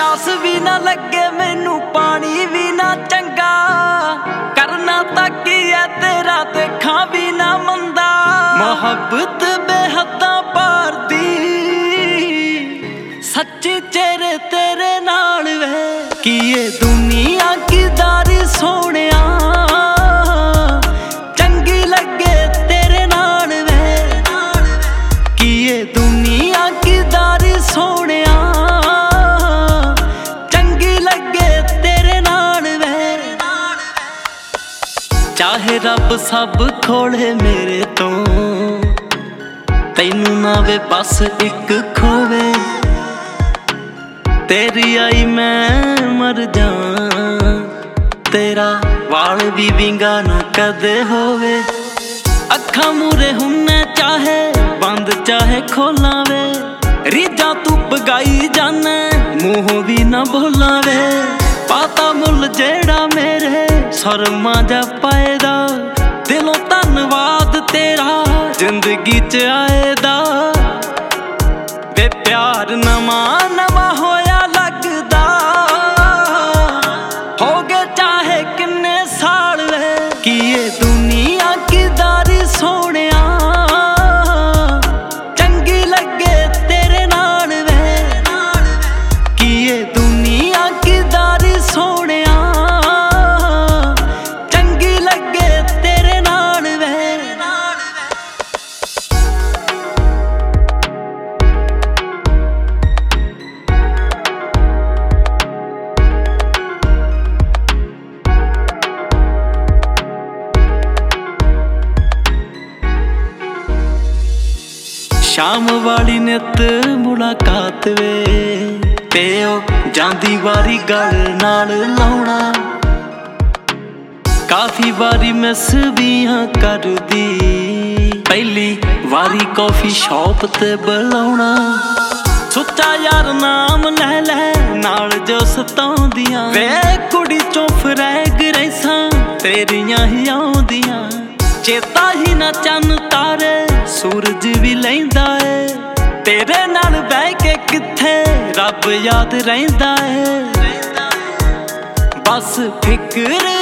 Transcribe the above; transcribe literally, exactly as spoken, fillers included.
ਪਿਆਸ ਵੀ ਨਾ ਲੱਗੇ ਮੈਨੂੰ, ਪਾਣੀ ਵੀ ਨਾ ਚੰਗਾ, ਕਰਨਾ ਤਾਂ ਕੀ ਐ ਤੇਰਾ, ਦੇਖਾਂ ਵੀ ਨਾ ਮੰਦਾ। ਮੁਹੱਬਤ ਬੇਹੱਦਾਂ ਪਾਰ ਦੀ, ਸੱਚੀ ਚਿਹਰੇ ਤੇਰੇ ਨਾਲ ਵੇ। ਕੀ ਇਹ ਦੁਨੀਆ ਕਿਦਾਰੀ ਸੋਹਣਿਆ, ਚੰਗੀ ਲੱਗੇ ਤੇਰੇ ਨਾਲ ਵੇ। ਕੀ ਇਹ ਦੁਨੀਆ ਕਿਦਾਰੀ ਸੋਹਣਿਆ, ਚੰਗੀ ਲੱਗੇ ਤੇਰੇ ਨਾਲ ਵੇ। ਚਾਹੇ ਰੱਬ ਸਭ ਖੋਲੇ ਮੇਰੇ ਤੋਂ, ਤੈਨੂੰ ਨਾ ਵੇ ਬਸ ਇੱਕ ਖੋਵੇ। ਤੇਰੀ ਆਈ ਮੈਂ ਮਰ ਜਾ, ਤੇਰਾ ਵਾਲ ਵੀ ਵਿੰਗਾ ਨਾ ਕਦੇ ਹੋਵੇ। ਅੱਖਾਂ ਮੂਰੇ ਹੁੰਨੇ ਚਾਹੇ ਬੰਦ ਚਾਹੇ ਖੋਲਾਂ ਵੇ, ਰੀਝਾਂ ਤੂੰ ਪਗਾਈ ਜਾਨੇ ਮੂੰਹੋਂ ਵੀ ਨਾ ਬੋਲਾਂ ਵੇ। ਪਾਤਾ ਮੁੱਲ ਜਿਹੜਾ ਮੇਰੇ ਸਰਮਾ ਜਾ ਪਾਏਦਾ, ਦਿਲੋਂ ਧੰਨਵਾਦ ਤੇਰਾ ਜ਼ਿੰਦਗੀ ਚ ਆਏ ਦਾ। ਵੇ ਪਿਆਰ ਨਵਾਂ ਨਵਾਂ ਹੋਇਆ ਲੱਗਦਾ, ਹੋ ਗਏ ਚਾਹੇ ਕਿੰਨੇ ਸਾਲ ਵੇ। ਕੀ ਇਹ ਦੁਨੀਆ ਕਿਦਾਰੀ ਸੋਹਣਿਆ, ਚੰਗੀ ਲੱਗੇ ਤੇਰੇ ਨਾਲ ਵੇ। ਕੀ ਇਹ ਦੁਨੀਆ ਕਿਦਾਰੀ ਸੋਹਣਿਆ, ਚੰਗੀ ਲੱਗੇ ਤੇਰੇ ਨਾਲ ਵੇ। ਸ਼ਾਮ ਵਾਲੀ ਨਿੱਤ ਮੁਲਾਕਾਤ ਵੇ, ਤੇ ਉਹ ਜਾਂਦੀ ਵਾਰੀ ਗੱਲ ਨਾਲ ਲਾਉਣਾ। ਕਾਫੀ ਵਾਰੀ ਮਿਸ ਵੀ ਹਾਂ ਕਰਦੀ, ਪਹਿਲੀ ਵਾਰੀ ਕਾਫੀ ਸ਼ੌਪ ਤੇ ਬੁਲਾਉਣਾ। ਸੁੱਚਾ ਯਾਰ ਨਾਮ ਲੈ ਲੈ ਨਾਲ ਜੋ ਸਤਾਉਂਦੀਆਂ, ਵੇ ਕੁੜੀ ਚੋਂ ਫਰੈਗ ਰੈਸਾਂ ਤੇਰੀਆਂ ਹੀ ਆਉਂਦੀਆਂ। ਚੇਤਾ ਹੀ ਨਾ ਚੰਨ ਤਾਰੇ ਸੂਰਜ ਵੀ ਲੈਂਦਾ ਏ, ਤੇਰੇ ਨਾਲ ਬਹਿ ਕੇ ਕਿੱਥੇ ਰੱਬ ਯਾਦ ਰਹਿੰਦਾ ਏ। ਬਸ ਫਿਕਰ